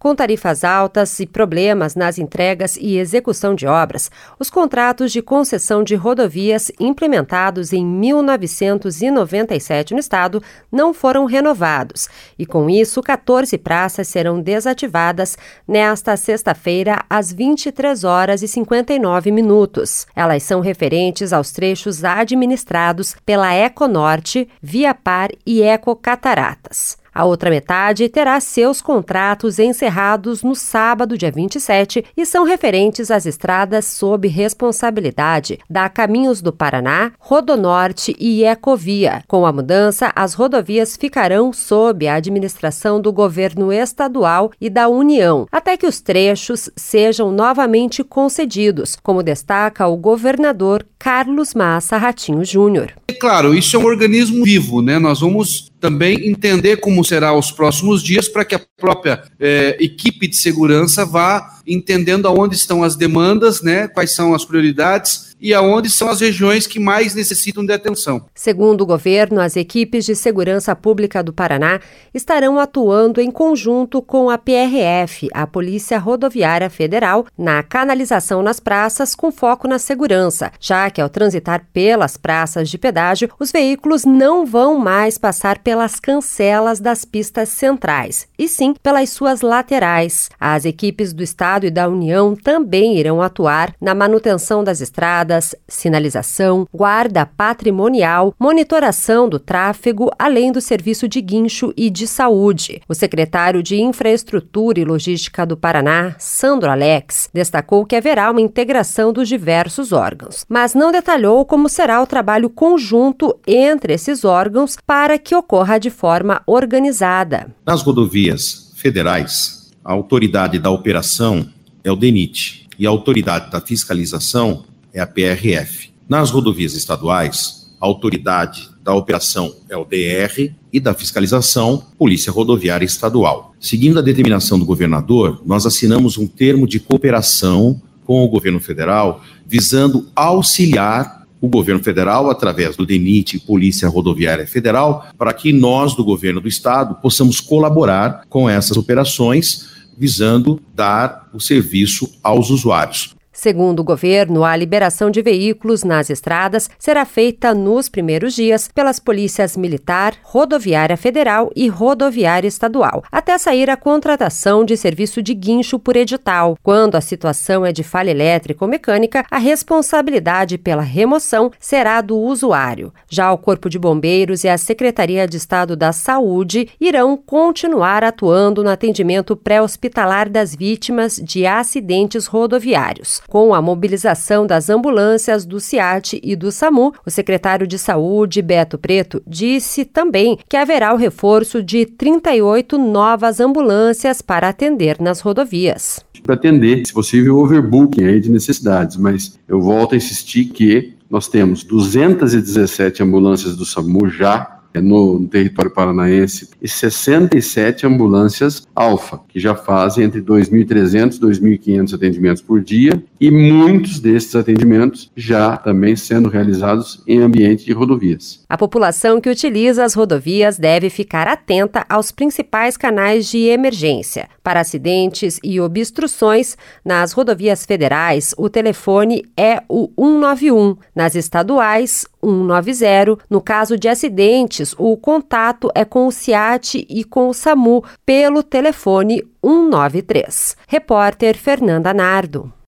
Com tarifas altas e problemas nas entregas e execução de obras, os contratos de concessão de rodovias implementados em 1997 no estado não foram renovados e, com isso, 14 praças serão desativadas nesta sexta-feira às 23h59. Elas são referentes aos trechos administrados pela Econorte, Viapar e Ecocataratas. A outra metade terá seus contratos encerrados no sábado, dia 27, e são referentes às estradas sob responsabilidade da Caminhos do Paraná, Rodonorte e Ecovia. Com a mudança, as rodovias ficarão sob a administração do governo estadual e da União, até que os trechos sejam novamente concedidos, como destaca o governador Carlos Massa Ratinho Júnior. É claro, isso é um organismo vivo, né? Nós vamos também entender como será os próximos dias para que a própria equipe de segurança vá entendendo aonde estão as demandas, né? Quais são as prioridades e aonde são as regiões que mais necessitam de atenção. Segundo o governo, as equipes de segurança pública do Paraná estarão atuando em conjunto com a PRF, a Polícia Rodoviária Federal, na canalização nas praças com foco na segurança, já que ao transitar pelas praças de pedágio, os veículos não vão mais passar pelas cancelas das pistas centrais, e sim pelas suas laterais. As equipes do Estado e da União também irão atuar na manutenção das estradas, sinalização, guarda patrimonial, monitoração do tráfego, além do serviço de guincho e de saúde. O secretário de Infraestrutura e Logística do Paraná, Sandro Alex, destacou que haverá uma integração dos diversos órgãos, mas não detalhou como será o trabalho conjunto entre esses órgãos para que ocorra de forma organizada. Nas rodovias federais, a autoridade da operação é o DENIT e a autoridade da fiscalização é a PRF. Nas rodovias estaduais, a autoridade da operação é o DR e da fiscalização, Polícia Rodoviária Estadual. Seguindo a determinação do governador, nós assinamos um termo de cooperação com o governo federal, visando auxiliar o governo federal, através do DENIT, Polícia Rodoviária Federal, para que nós, do governo do estado, possamos colaborar com essas operações, visando dar o serviço aos usuários. Segundo o governo, a liberação de veículos nas estradas será feita nos primeiros dias pelas polícias Militar, Rodoviária Federal e Rodoviária Estadual, até sair a contratação de serviço de guincho por edital. Quando a situação é de falha elétrica ou mecânica, a responsabilidade pela remoção será do usuário. Já o Corpo de Bombeiros e a Secretaria de Estado da Saúde irão continuar atuando no atendimento pré-hospitalar das vítimas de acidentes rodoviários. Com a mobilização das ambulâncias do SIAT e do SAMU, o secretário de Saúde, Beto Preto, disse também que haverá o reforço de 38 novas ambulâncias para atender nas rodovias. Para atender, se possível, overbooking aí de necessidades, mas eu volto a insistir que nós temos 217 ambulâncias do SAMU já no território paranaense e 67 ambulâncias Alfa, que já fazem entre 2.300 e 2.500 atendimentos por dia, e muitos desses atendimentos já também sendo realizados em ambiente de rodovias. A população que utiliza as rodovias deve ficar atenta aos principais canais de emergência. Para acidentes e obstruções, nas rodovias federais, o telefone é o 191. Nas estaduais, 190. No caso de acidentes, o contato é com o SIAT e com o SAMU pelo telefone 193. Repórter Fernanda Nardo.